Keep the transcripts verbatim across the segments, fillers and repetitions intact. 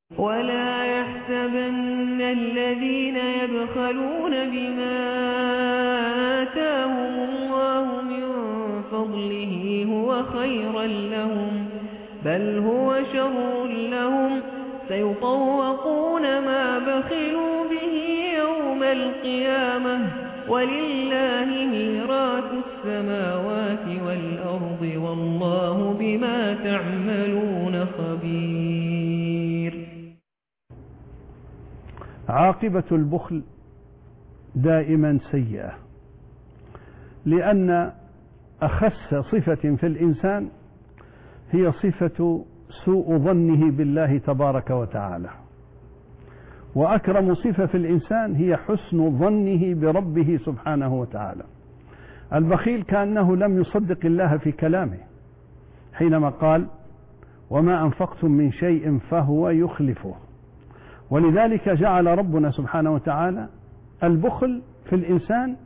ولا يحسبن الذين يبخلون بما آتاهم الله من فضله هو خيرا لهم بل هو شر لهم سيطوقون ما بخلوا به يوم القيامة ولله ميراث السماوات والأرض والله بما تعملون خبير. عاقبة البخل دائما سيئة، لأن أخس صفة في الإنسان هي صفة سوء ظنه بالله تبارك وتعالى، وأكرم صفة في الإنسان هي حسن ظنه بربه سبحانه وتعالى. البخيل كأنه لم يصدق الله في كلامه حينما قال وما أنفقتم من شيء فهو يخلفه، ولذلك جعل ربنا سبحانه وتعالى البخل في الإنسان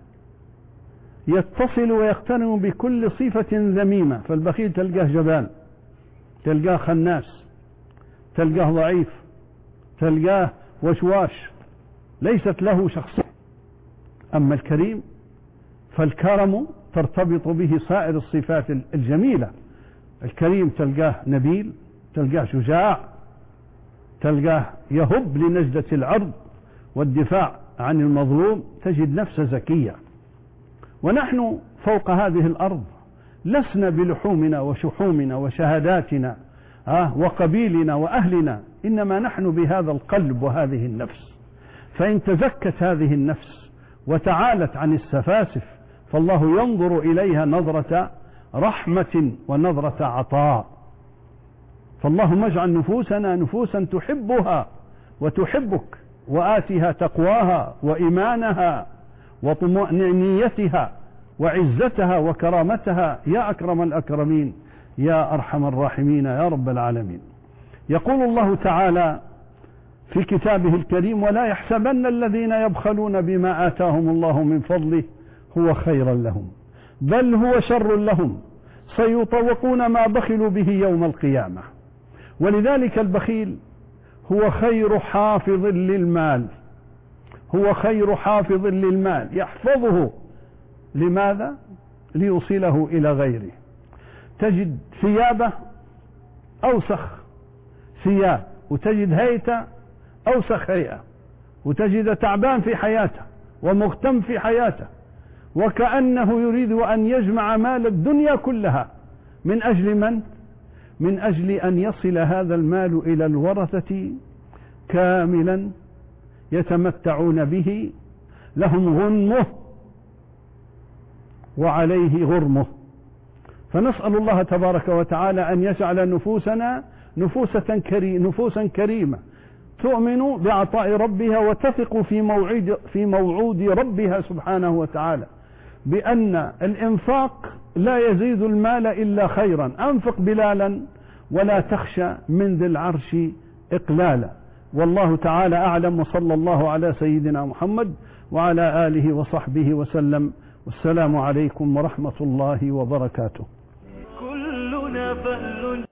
يتصل ويقترن بكل صفة ذميمة. فالبخيل تلقاه جبان، تلقاه خناس، تلقاه ضعيف، تلقاه وشواش، ليست له شخصية. أما الكريم فالكرم ترتبط به سائر الصفات الجميلة. الكريم تلقاه نبيل، تلقاه شجاع، تلقاه يهب لنجدة العرض والدفاع عن المظلوم، تجد نفسه زكية. ونحن فوق هذه الأرض لسنا بلحومنا وشحومنا وشهاداتنا آه وقبيلنا وأهلنا، إنما نحن بهذا القلب وهذه النفس. فإن تزكت هذه النفس وتعالت عن السفاسف فالله ينظر إليها نظرة رحمة ونظرة عطاء. فاللهم اجعل نفوسنا نفوسا تحبها وتحبك، وآتها تقواها وإيمانها وطمأنينتها وعزتها وكرامتها يا أكرم الأكرمين يا أرحم الراحمين يا رب العالمين. يقول الله تعالى في كتابه الكريم ولا يحسبن الذين يبخلون بما آتاهم الله من فضله هو خيرا لهم بل هو شر لهم سيطوقون ما بخلوا به يوم القيامة. ولذلك البخيل هو خير حافظ للمال، هو خير حافظ للمال، يحفظه. لماذا؟ ليوصله إلى غيره. تجد ثيابه أوسخ ثياب، وتجد هيئته أوسخ هيئة، وتجد تعبان في حياته ومغتم في حياته، وكأنه يريد أن يجمع مال الدنيا كلها. من أجل من؟ من أجل أن يصل هذا المال إلى الورثة كاملا يتمتعون به، لهم غنمه وعليه غرمه. فنسأل الله تبارك وتعالى أن يجعل نفوسنا نفوسا كريمة نفوسا كريمة تؤمن بعطاء ربها وتثق في موعد في موعود ربها سبحانه وتعالى، بأن الإنفاق لا يزيد المال إلا خيرا. أنفق بلالا ولا تخشى من ذي العرش إقلالا. والله تعالى أعلم، وصلى الله على سيدنا محمد وعلى آله وصحبه وسلم، والسلام عليكم ورحمة الله وبركاته. كلنا فأل